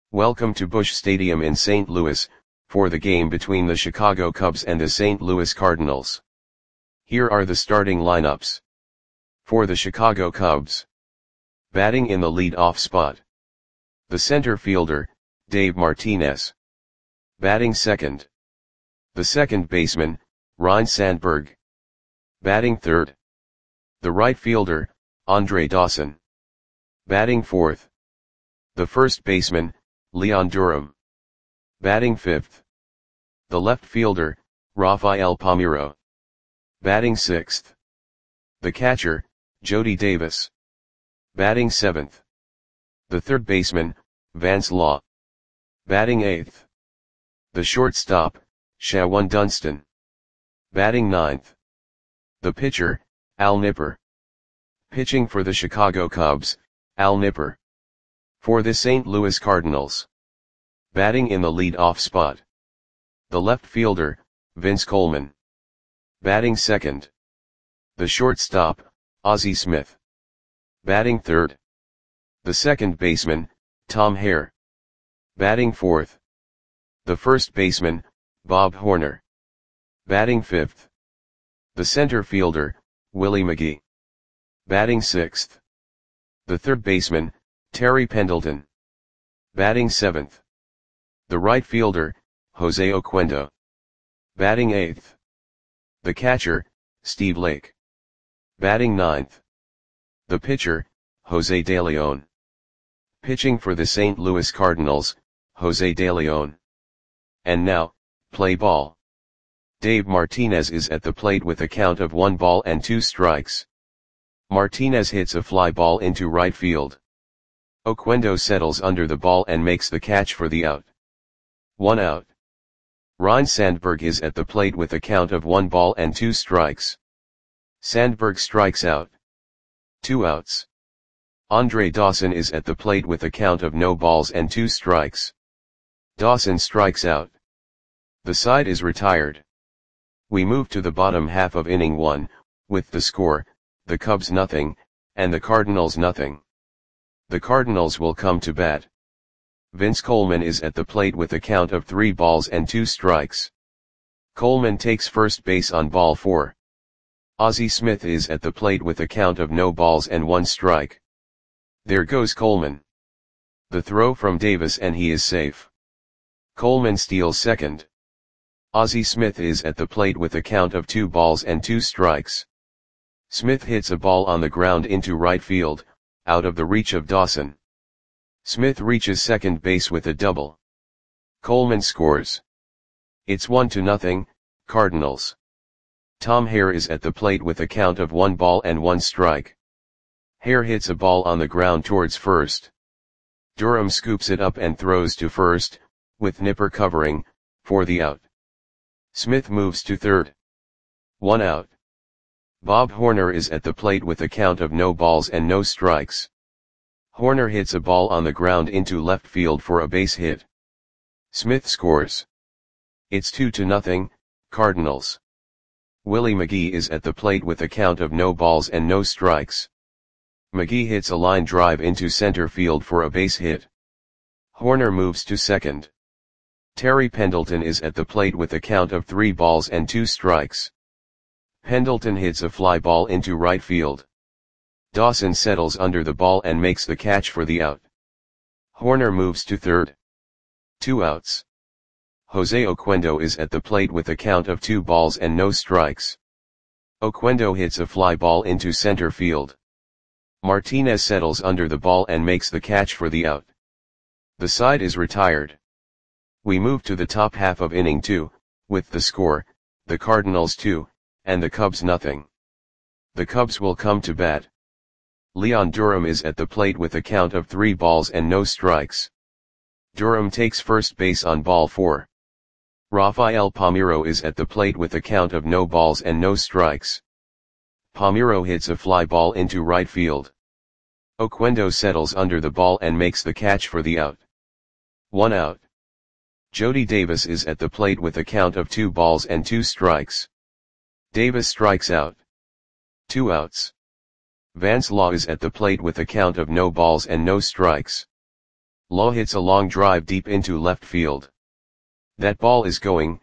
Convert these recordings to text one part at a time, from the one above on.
Welcome to Busch Stadium in St. Louis, for the game between the Chicago Cubs and the St. Louis Cardinals. Here are the starting lineups. For the Chicago Cubs. Batting in the lead-off spot. The center fielder, Dave Martinez. Batting second. The second baseman, Ryne Sandberg. Batting third. The right fielder, Andre Dawson. Batting fourth. The first baseman, Leon Durham. Batting fifth. The left fielder, Rafael Palmeiro. Batting sixth. The catcher, Jody Davis. Batting seventh. The third baseman, Vance Law. Batting eighth. The shortstop, Shawon Dunston. Batting ninth. The pitcher, Al Nipper. Pitching for the Chicago Cubs, Al Nipper. For the St. Louis Cardinals. Batting in the lead-off spot. The left fielder, Vince Coleman. Batting second. The shortstop, Ozzie Smith. Batting third. The second baseman, Tom Hare. Batting fourth. The first baseman, Bob Horner. Batting fifth. The center fielder, Willie McGee. Batting sixth. The third baseman, Terry Pendleton. Batting seventh. The right fielder, Jose Oquendo. Batting eighth. The catcher, Steve Lake. Batting ninth. The pitcher, Jose De Leon. Pitching for the St. Louis Cardinals, Jose De Leon. And now, play ball. Dave Martinez is at the plate with a count of 1-2 strikes. Martinez hits a fly ball into right field. Oquendo settles under the ball and makes the catch for the out. 1 out. Ryne Sandberg is at the plate with a count of 1-2 strikes. Sandberg strikes out. 2 outs. Andre Dawson is at the plate with a count of 0-2 strikes. Dawson strikes out. The side is retired. We move to the bottom half of inning 1, with the score, the Cubs nothing, and the Cardinals nothing. The Cardinals will come to bat. Vince Coleman is at the plate with a count of 3-2 strikes. Coleman takes first base on ball 4. Ozzie Smith is at the plate with a count of 0-1 strike. There goes Coleman. The throw from Davis and he is safe. Coleman steals second. Ozzie Smith is at the plate with a count of 2-2 strikes. Smith hits a ball on the ground into right field, out of the reach of Dawson. Smith reaches second base with a double. Coleman scores. It's 1-0, Cardinals. Tom Hare is at the plate with a count of 1-1 strike. Hare hits a ball on the ground towards first. Durham scoops it up and throws to first, with Nipper covering, for the out. Smith moves to third. 1 out. Bob Horner is at the plate with a count of 0 strikes. Horner hits a ball on the ground into left field for a base hit. Smith scores. It's 2-0, Cardinals. Willie McGee is at the plate with a count of 0 strikes. McGee hits a line drive into center field for a base hit. Horner moves to second. Terry Pendleton is at the plate with a count of 3-2 strikes. Pendleton hits a fly ball into right field. Dawson settles under the ball and makes the catch for the out. Horner moves to third. 2 outs. Jose Oquendo is at the plate with a count of 2-0 strikes. Oquendo hits a fly ball into center field. Martinez settles under the ball and makes the catch for the out. The side is retired. We move to the top half of inning 2, with the score, the Cardinals 2, and the Cubs nothing. The Cubs will come to bat. Leon Durham is at the plate with a count of 3-0 strikes. Durham takes first base on ball 4. Rafael Palmeiro is at the plate with a count of 0 strikes. Palmeiro hits a fly ball into right field. Oquendo settles under the ball and makes the catch for the out. 1 out. Jody Davis is at the plate with a count of 2-2 strikes. Davis strikes out. 2 outs. Vance Law is at the plate with a count of 0 strikes. Law hits a long drive deep into left field. That ball is gone.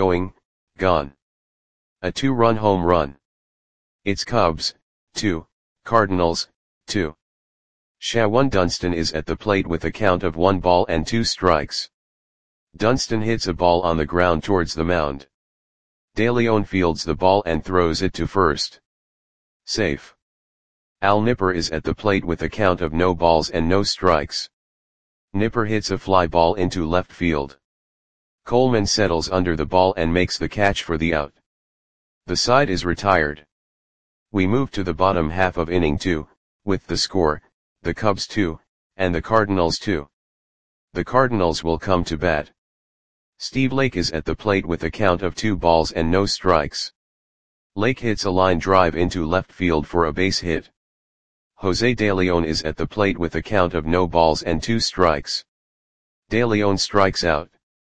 A 2-run home run. It's Cubs, 2, Cardinals, 2. Shawan Dunston is at the plate with a count of 1 ball and 2 strikes. Dunston hits a ball on the ground towards the mound. De Leon fields the ball and throws it to first. Safe. Al Nipper is at the plate with a count of no balls and no strikes. Nipper hits a fly ball into left field. Coleman settles under the ball and makes the catch for the out. The side is retired. We move to the bottom half of inning 2, with the score, the Cubs 2, and the Cardinals 2. The Cardinals will come to bat. Steve Lake is at the plate with a count of 2 balls and no strikes. Lake hits a line drive into left field for a base hit. Jose De Leon is at the plate with a count of no balls and 2 strikes. De Leon strikes out.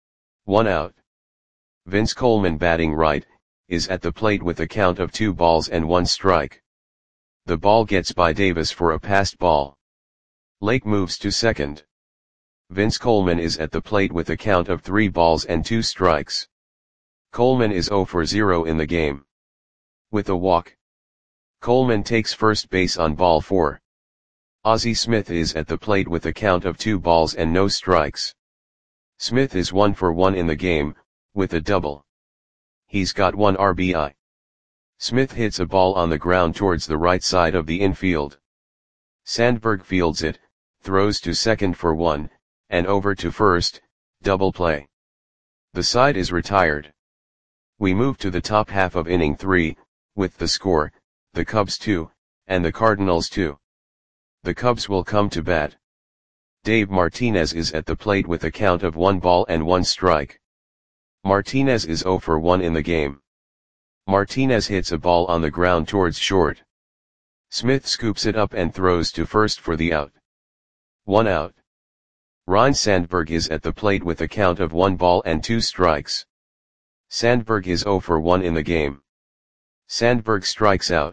1 out. Vince Coleman, batting right, is at the plate with a count of 2 balls and 1 strike. The ball gets by Davis for a passed ball. Lake moves to second. Vince Coleman is at the plate with a count of 3 balls and 2 strikes. Coleman is 0 for 0 in the game. With a walk, Coleman takes first base on ball 4. Ozzie Smith is at the plate with a count of 2 balls and no strikes. Smith is 1 for 1 in the game, with a double. He's got 1 RBI. Smith hits a ball on the ground towards the right side of the infield. Sandberg fields it, throws to second for 1, and over to first, double play. The side is retired. We move to the top half of inning 3, with the score, the Cubs 2, and the Cardinals 2. The Cubs will come to bat. Dave Martinez is at the plate with a count of 1 ball and 1 strike. Martinez is 0 for 1 in the game. Martinez hits a ball on the ground towards short. Smith scoops it up and throws to first for the out. 1 out. Ryne Sandberg is at the plate with a count of 1 ball and 2 strikes. Sandberg is 0 for 1 in the game. Sandberg strikes out.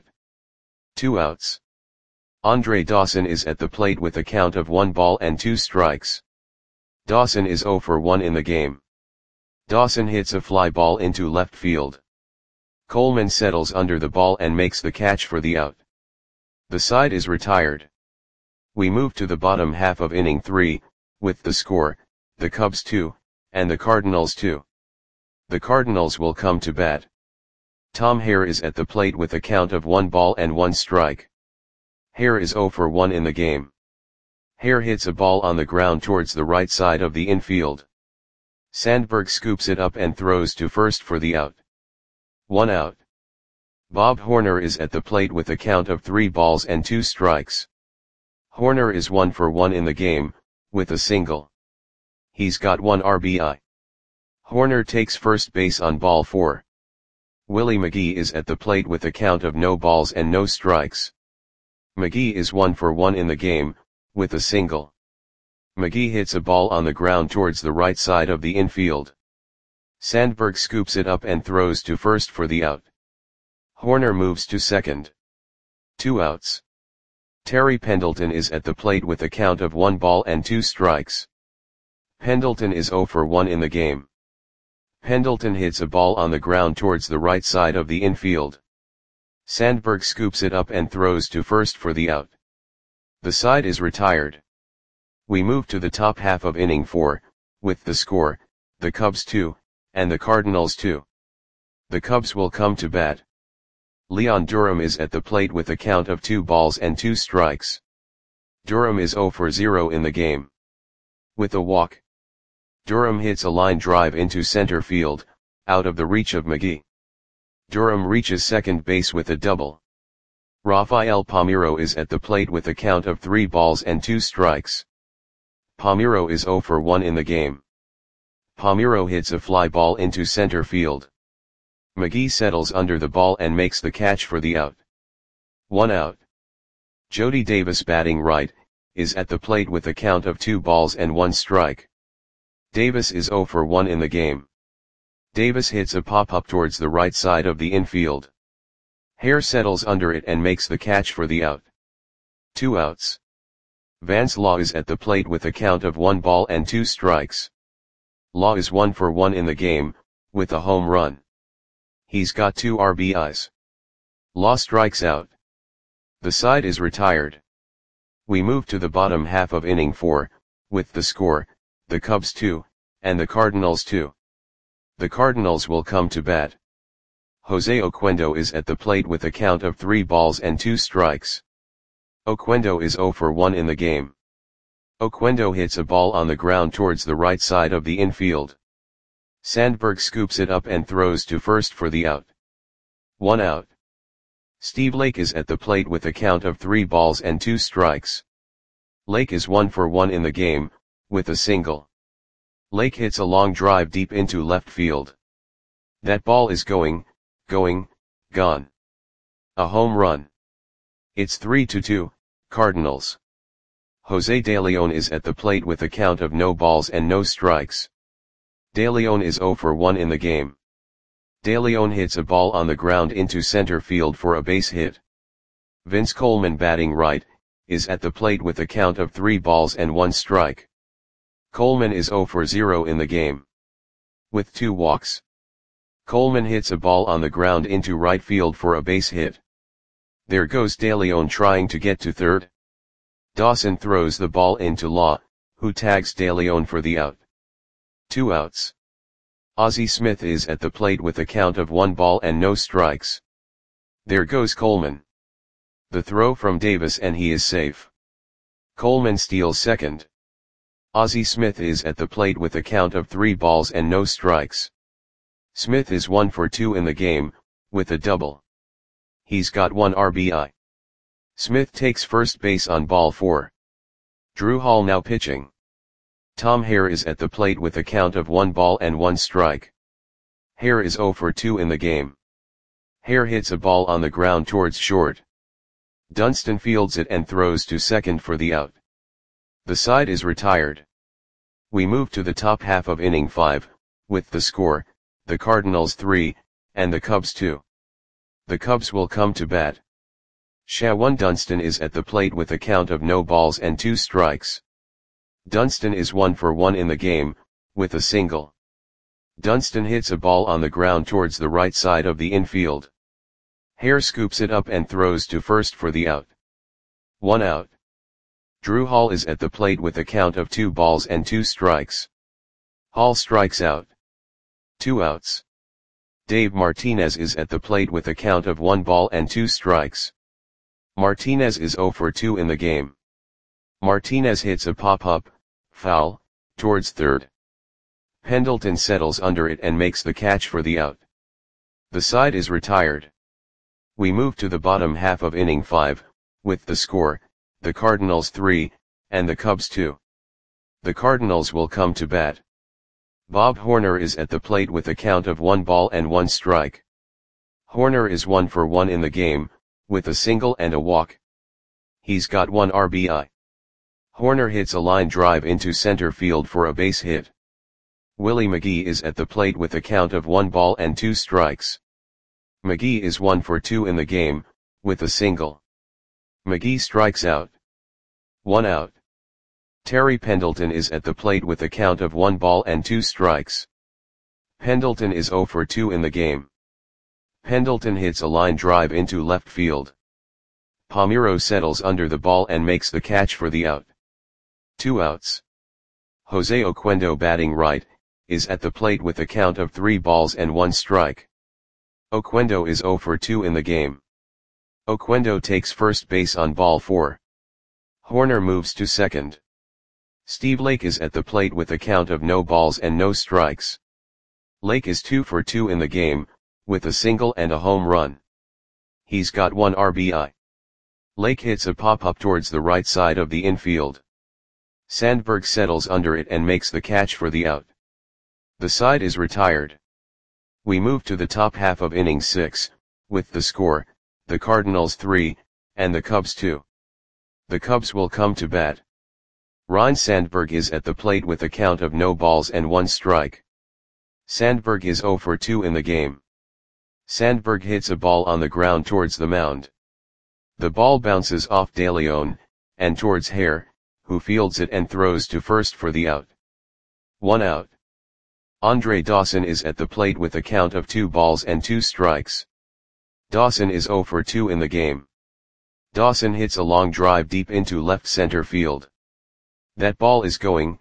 2 outs. Andre Dawson is at the plate with a count of 1 ball and 2 strikes. Dawson is 0 for 1 in the game. Dawson hits a fly ball into left field. Coleman settles under the ball and makes the catch for the out. The side is retired. We move to the bottom half of inning 3, with the score, the Cubs 2, and the Cardinals 2. The Cardinals will come to bat. Tom Hare is at the plate with a count of 1 ball and 1 strike. Hare is 0 for 1 in the game. Hare hits a ball on the ground towards the right side of the infield. Sandberg scoops it up and throws to first for the out. 1 out. Bob Horner is at the plate with a count of 3 balls and 2 strikes. Horner is 1 for 1 in the game, with a single. He's got 1 RBI. Horner takes first base on ball 4. Willie McGee is at the plate with a count of no balls and no strikes. McGee is 1 for 1 in the game, with a single. McGee hits a ball on the ground towards the right side of the infield. Sandberg scoops it up and throws to first for the out. Horner moves to second. 2 outs. Terry Pendleton is at the plate with a count of 1 ball and 2 strikes. Pendleton is 0 for 1 in the game. Pendleton hits a ball on the ground towards the right side of the infield. Sandberg scoops it up and throws to first for the out. The side is retired. We move to the top half of inning 4, with the score, the Cubs 2, and the Cardinals 2. The Cubs will come to bat. Leon Durham is at the plate with a count of 2 balls and 2 strikes. Durham is 0 for 0 in the game. With a walk, Durham hits a line drive into center field, out of the reach of McGee. Durham reaches second base with a double. Rafael Palmeiro is at the plate with a count of 3 balls and 2 strikes. Palmeiro is 0 for 1 in the game. Palmeiro hits a fly ball into center field. McGee settles under the ball and makes the catch for the out. 1 out. Jody Davis, batting right, is at the plate with a count of 2 balls and 1 strike. Davis is 0 for 1 in the game. Davis hits a pop-up towards the right side of the infield. Hare settles under it and makes the catch for the out. 2 outs. Vance Law is at the plate with a count of 1 ball and 2 strikes. Law is 1 for 1 in the game, with a home run. He's got 2 RBIs. Law strikes out. The side is retired. We move to the bottom half of inning 4, with the score, the Cubs 2, and the Cardinals 2. The Cardinals will come to bat. Jose Oquendo is at the plate with a count of 3 balls and 2 strikes. Oquendo is 0 for 1 in the game. Oquendo hits a ball on the ground towards the right side of the infield. Sandberg scoops it up and throws to first for the out. 1 out. Steve Lake is at the plate with a count of 3 balls and 2 strikes. Lake is 1 for 1 in the game, with a single. Lake hits a long drive deep into left field. That ball is gone. A home run. It's 3-2, Cardinals. Jose De Leon is at the plate with a count of no balls and no strikes. De Leon is 0 for 1 in the game. De Leon hits a ball on the ground into center field for a base hit. Vince Coleman, batting right, is at the plate with a count of 3 balls and 1 strike. Coleman is 0 for 0 in the game. With 2 walks. Coleman hits a ball on the ground into right field for a base hit. There goes De Leon trying to get to third. Dawson throws the ball into Law, who tags De Leon for the out. 2 outs. Ozzie Smith is at the plate with a count of 1 ball and no strikes. There goes Coleman. The throw from Davis and he is safe. Coleman steals second. Ozzie Smith is at the plate with a count of 3 balls and no strikes. Smith is 1 for 2 in the game, with a double. He's got 1 RBI. Smith takes first base on ball 4. Drew Hall now pitching. Tom Hare is at the plate with a count of 1 ball and 1 strike. Hare is 0 for 2 in the game. Hare hits a ball on the ground towards short. Dunston fields it and throws to second for the out. The side is retired. We move to the top half of inning 5, with the score, the Cardinals 3, and the Cubs 2. The Cubs will come to bat. Shawan Dunston is at the plate with a count of no balls and 2 strikes. Dunston is 1 for 1 in the game, with a single. Dunston hits a ball on the ground towards the right side of the infield. Hare scoops it up and throws to first for the out. 1 out. Drew Hall is at the plate with a count of 2 balls and 2 strikes. Hall strikes out. 2 outs. Dave Martinez is at the plate with a count of 1 ball and 2 strikes. Martinez is 0 for 2 in the game. Martinez hits a pop-up, foul, towards third. Pendleton settles under it and makes the catch for the out. The side is retired. We move to the bottom half of inning 5, with the score, the Cardinals 3, and the Cubs 2. The Cardinals will come to bat. Bob Horner is at the plate with a count of 1 ball and 1 strike. Horner is 1 for 1 in the game, with a single and a walk. He's got 1 RBI. Horner hits a line drive into center field for a base hit. Willie McGee is at the plate with a count of 1 ball and 2 strikes. McGee is 1 for 2 in the game, with a single. McGee strikes out. 1 out. Terry Pendleton is at the plate with a count of 1 ball and 2 strikes. Pendleton is 0 for 2 in the game. Pendleton hits a line drive into left field. Palmeiro settles under the ball and makes the catch for the out. 2 outs. Jose Oquendo, batting right, is at the plate with a count of 3 balls and 1 strike. Oquendo is 0 for 2 in the game. Oquendo takes first base on ball 4. Horner moves to second. Steve Lake is at the plate with a count of no balls and no strikes. Lake is 2 for 2 in the game, with a single and a home run. He's got 1 RBI. Lake hits a pop-up towards the right side of the infield. Sandberg settles under it and makes the catch for the out. The side is retired. We move to the top half of inning 6, with the score, the Cardinals 3, and the Cubs 2. The Cubs will come to bat. Ryne Sandberg is at the plate with a count of no balls and 1 strike. Sandberg is 0 for 2 in the game. Sandberg hits a ball on the ground towards the mound. The ball bounces off De Leon, and towards Hare, who fields it and throws to first for the out. 1 out. Andre Dawson is at the plate with a count of 2 balls and 2 strikes. Dawson is 0 for 2 in the game. Dawson hits a long drive deep into left center field. That ball is going,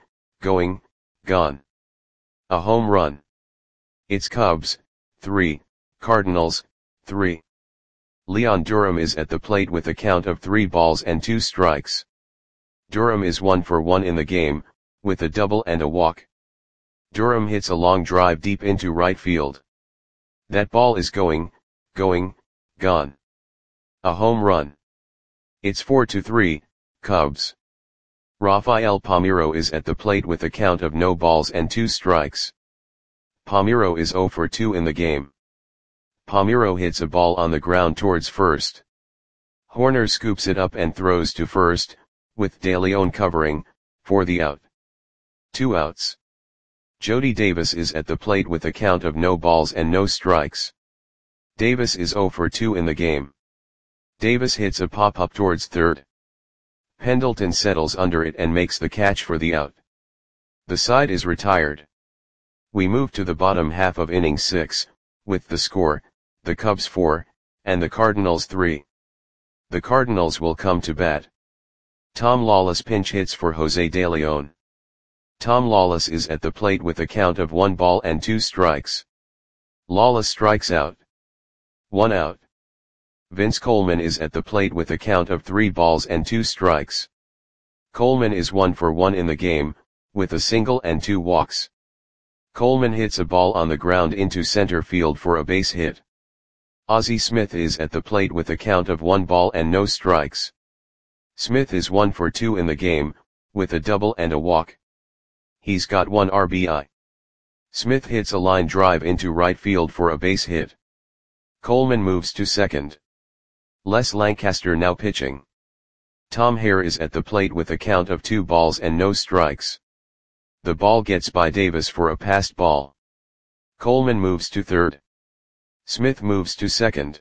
gone. A home run. It's Cubs, 3, Cardinals, 3. Leon Durham is at the plate with a count of 3 balls and 2 strikes. Durham is 1 for 1 in the game, with a double and a walk. Durham hits a long drive deep into right field. That ball is going, gone. A home run. It's 4-3, Cubs. Rafael Palmeiro is at the plate with a count of no balls and 2 strikes. Palmeiro is 0 for 2 in the game. Palmeiro hits a ball on the ground towards first. Horner scoops it up and throws to first, with De Leon covering, for the out. 2 outs. Jody Davis is at the plate with a count of no balls and no strikes. Davis is 0 for 2 in the game. Davis hits a pop-up towards third. Pendleton settles under it and makes the catch for the out. The side is retired. We move to the bottom half of inning 6, with the score, the Cubs 4, and the Cardinals 3. The Cardinals will come to bat. Tom Lawless pinch hits for Jose De Leon. Tom Lawless is at the plate with a count of 1 ball and 2 strikes. Lawless strikes out. 1 out. Vince Coleman is at the plate with a count of 3 balls and 2 strikes. Coleman is 1 for 1 in the game, with a single and 2 walks. Coleman hits a ball on the ground into center field for a base hit. Ozzie Smith is at the plate with a count of 1 ball and no strikes. Smith is 1 for 2 in the game, with a double and a walk. He's got 1 RBI. Smith hits a line drive into right field for a base hit. Coleman moves to second. Les Lancaster now pitching. Tom Hare is at the plate with a count of 2 balls and no strikes. The ball gets by Davis for a passed ball. Coleman moves to third. Smith moves to second.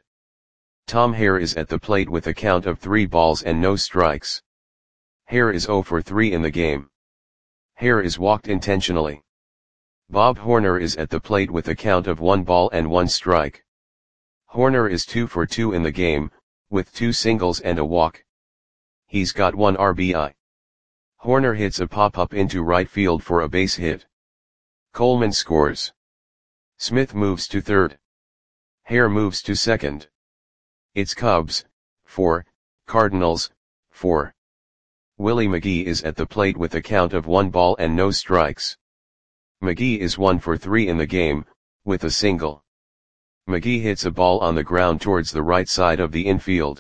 Tom Hare is at the plate with a count of 3 balls and no strikes. Hare is 0 for 3 in the game. Hare is walked intentionally. Bob Horner is at the plate with a count of 1 ball and 1 strike. Horner is 2 for 2 in the game, with 2 singles and a walk. He's got 1 RBI. Horner hits a pop-up into right field for a base hit. Coleman scores. Smith moves to third. Hare moves to second. It's Cubs, 4, Cardinals, 4. Willie McGee is at the plate with a count of 1 ball and no strikes. McGee is 1 for 3 in the game, with a single. McGee hits a ball on the ground towards the right side of the infield.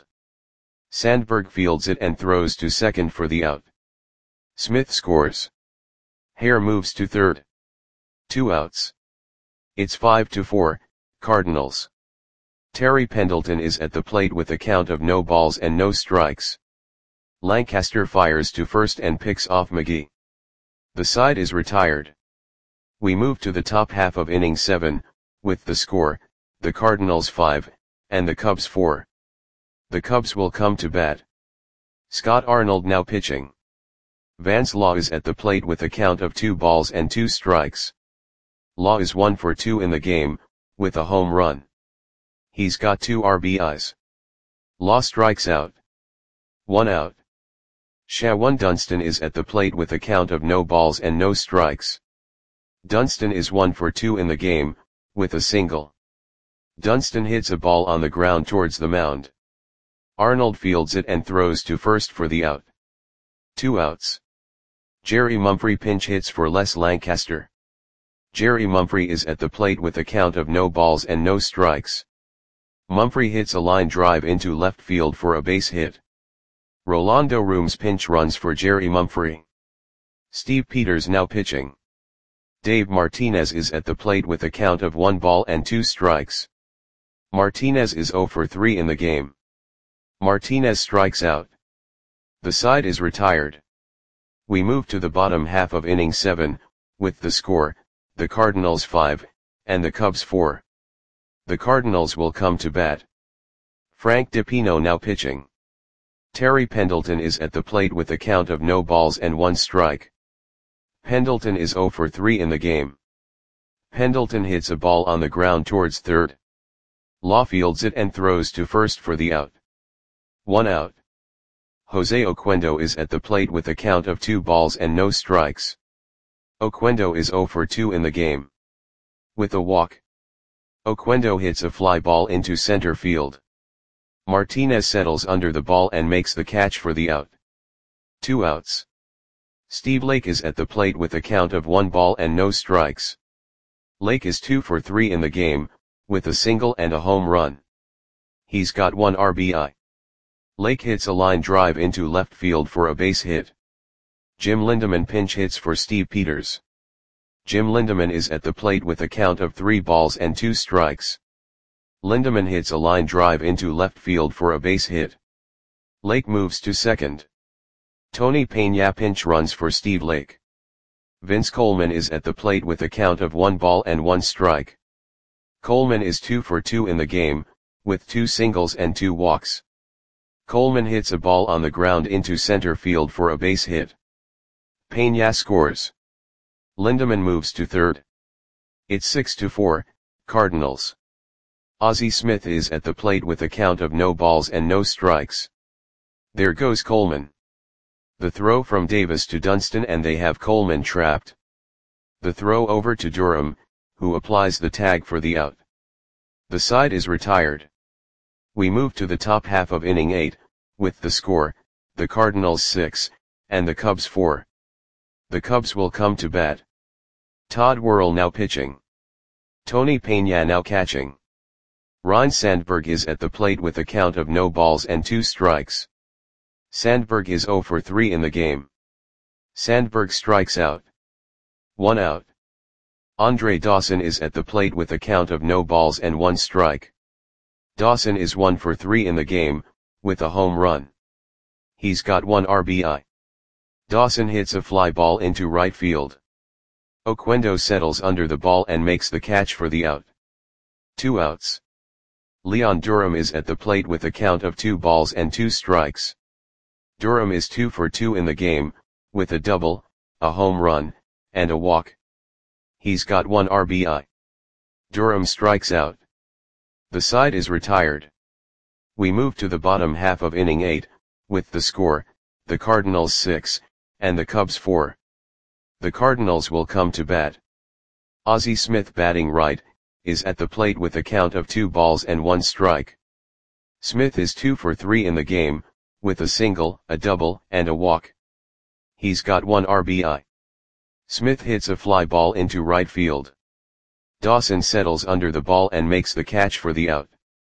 Sandberg fields it and throws to second for the out. Smith scores. Hare moves to third. 2 outs. It's 5-4, Cardinals. Terry Pendleton is at the plate with a count of no balls and no strikes. Lancaster fires to first and picks off McGee. The side is retired. We move to the top half of inning 7, with the score, the Cardinals 5, and the Cubs 4. The Cubs will come to bat. Scott Arnold now pitching. Vance Law is at the plate with a count of 2 balls and 2 strikes. Law is 1 for 2 in the game, with a home run. He's got 2 RBIs. Law strikes out. 1 out. Shawan Dunston is at the plate with a count of no balls and no strikes. Dunston is 1 for 2 in the game, with a single. Dunston hits a ball on the ground towards the mound. Arnold fields it and throws to first for the out. 2 outs. Jerry Mumphrey pinch hits for Les Lancaster. Jerry Mumphrey is at the plate with a count of no balls and no strikes. Mumphrey hits a line drive into left field for a base hit. Rolando Rooms pinch runs for Jerry Mumphrey. Steve Peters now pitching. Dave Martinez is at the plate with a count of 1 ball and 2 strikes. Martinez is 0 for 3 in the game. Martinez strikes out. The side is retired. We move to the bottom half of inning 7, with the score, the Cardinals 5, and the Cubs 4. The Cardinals will come to bat. Frank DiPino now pitching. Terry Pendleton is at the plate with a count of no balls and 1 strike. Pendleton is 0 for 3 in the game. Pendleton hits a ball on the ground towards third. Law fields it and throws to first for the out. 1 out. Jose Oquendo is at the plate with a count of 2 balls and no strikes. Oquendo is 0 for 2 in the game. With a walk, Oquendo hits a fly ball into center field. Martinez settles under the ball and makes the catch for the out. 2 outs. Steve Lake is at the plate with a count of 1 ball and no strikes. Lake is 2 for 3 in the game, with a single and a home run. He's got 1 RBI. Lake hits a line drive into left field for a base hit. Jim Lindemann pinch hits for Steve Peters. Jim Lindemann is at the plate with a count of 3 balls and 2 strikes. Lindemann hits a line drive into left field for a base hit. Lake moves to second. Tony Peña pinch runs for Steve Lake. Vince Coleman is at the plate with a count of 1 ball and 1 strike. Coleman is 2 for 2 in the game, with 2 singles and 2 walks. Coleman hits a ball on the ground into center field for a base hit. Peña scores. Lindemann moves to third. It's 6-4, Cardinals. Ozzie Smith is at the plate with a count of no balls and no strikes. There goes Coleman. The throw from Davis to Dunston and they have Coleman trapped. The throw over to Durham, who applies the tag for the out. The side is retired. We move to the top half of inning 8, with the score, the Cardinals 6, and the Cubs 4. The Cubs will come to bat. Todd Worrell now pitching. Tony Peña now catching. Ryne Sandberg is at the plate with a count of no balls and 2 strikes. Sandberg is 0 for 3 in the game. Sandberg strikes out. 1 out. Andre Dawson is at the plate with a count of no balls and 1 strike. Dawson is 1 for 3 in the game, with a home run. He's got 1 RBI. Dawson hits a fly ball into right field. Oquendo settles under the ball and makes the catch for the out. 2 outs. Leon Durham is at the plate with a count of 2 balls and 2 strikes. Durham is 2 for 2 in the game, with a double, a home run, and a walk. He's got 1 RBI. Durham strikes out. The side is retired. We move to the bottom half of inning 8, with the score, the Cardinals 6, and the Cubs 4. The Cardinals will come to bat. Ozzie Smith batting right, is at the plate with a count of 2 balls and 1 strike. Smith is 2 for 3 in the game, with a single, a double, and a walk. He's got 1 RBI. Smith hits a fly ball into right field. Dawson settles under the ball and makes the catch for the out.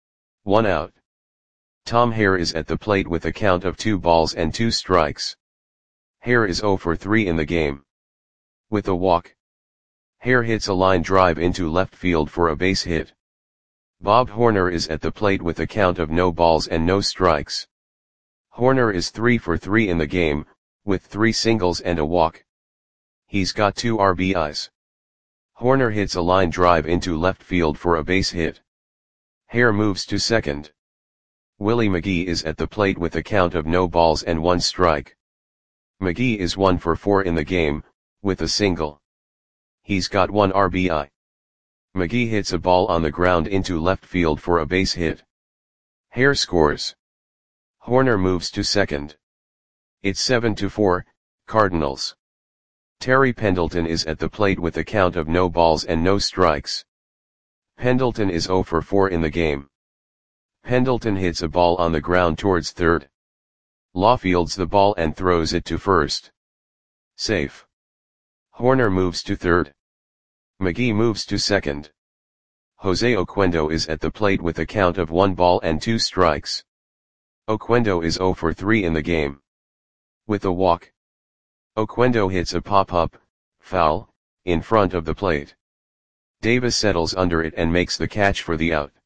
1 out. Tom Hare is at the plate with a count of 2 balls and 2 strikes. Hare is 0 for 3 in the game. With a walk, Hare hits a line drive into left field for a base hit. Bob Horner is at the plate with a count of no balls and no strikes. Horner is 3 for 3 in the game, with 3 singles and a walk. He's got 2 RBIs. Horner hits a line drive into left field for a base hit. Hare moves to second. Willie McGee is at the plate with a count of no balls and 1 strike. McGee is 1 for 4 in the game, with a single. He's got 1 RBI. McGee hits a ball on the ground into left field for a base hit. Hare scores. Horner moves to second. It's 7-4, Cardinals. Terry Pendleton is at the plate with a count of no balls and no strikes. Pendleton is 0 for 4 in the game. Pendleton hits a ball on the ground towards third. Law fields the ball and throws it to first. Safe. Horner moves to third. McGee moves to second. Jose Oquendo is at the plate with a count of 1 ball and 2 strikes. Oquendo is 0 for 3 in the game. With a walk, Oquendo hits a pop-up, foul, in front of the plate. Davis settles under it and makes the catch for the out.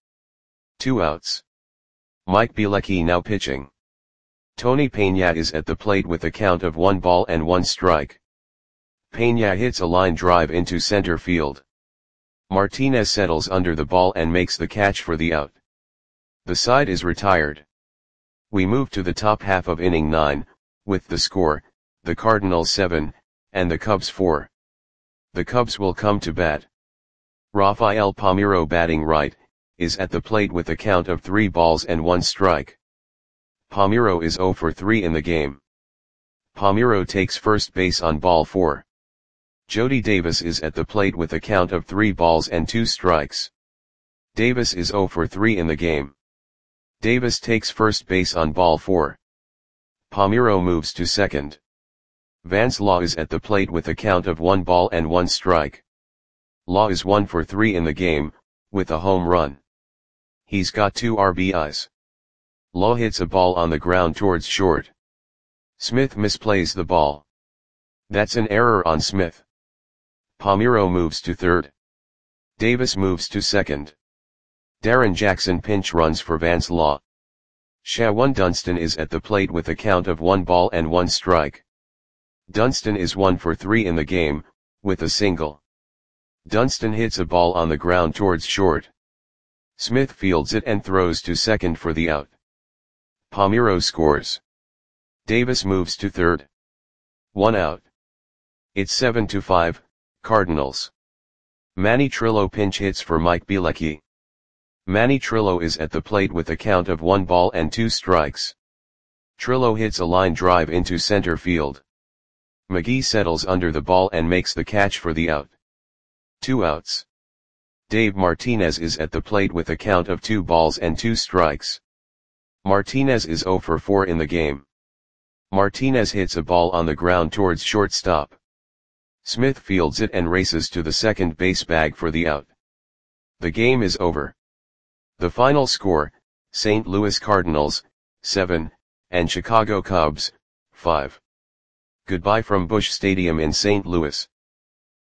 2 outs. Mike Bielecki now pitching. Tony Peña is at the plate with a count of 1 ball and 1 strike. Peña hits a line drive into center field. Martinez settles under the ball and makes the catch for the out. The side is retired. We move to the top half of inning 9, with the score, the Cardinals 7, and the Cubs 4. The Cubs will come to bat. Rafael Palmeiro, batting right, is at the plate with a count of 3 balls and 1 strike. Palmeiro is 0 for 3 in the game. Palmeiro takes first base on ball 4. Jody Davis is at the plate with a count of 3 balls and 2 strikes. Davis is 0 for 3 in the game. Davis takes first base on ball 4. Palmeiro moves to second. Vance Law is at the plate with a count of 1 ball and 1 strike. Law is 1 for 3 in the game, with a home run. He's got 2 RBIs. Law hits a ball on the ground towards short. Smith misplays the ball. That's an error on Smith. Palmeiro moves to third. Davis moves to second. Darren Jackson pinch runs for Vance Law. Shawan Dunston is at the plate with a count of 1 ball and 1 strike. Dunston is 1 for 3 in the game, with a single. Dunston hits a ball on the ground towards short. Smith fields it and throws to second for the out. Palmeiro scores. Davis moves to third. 1 out. It's 7-5, Cardinals. Manny Trillo pinch hits for Mike Bielecki. Manny Trillo is at the plate with a count of 1 ball and 2 strikes. Trillo hits a line drive into center field. McGee settles under the ball and makes the catch for the out. 2 outs. Dave Martinez is at the plate with a count of 2 balls and 2 strikes. Martinez is 0 for 4 in the game. Martinez hits a ball on the ground towards shortstop. Smith fields it and races to the second base bag for the out. The game is over. The final score, St. Louis Cardinals, 7, and Chicago Cubs, 5. Goodbye from Busch Stadium in St. Louis.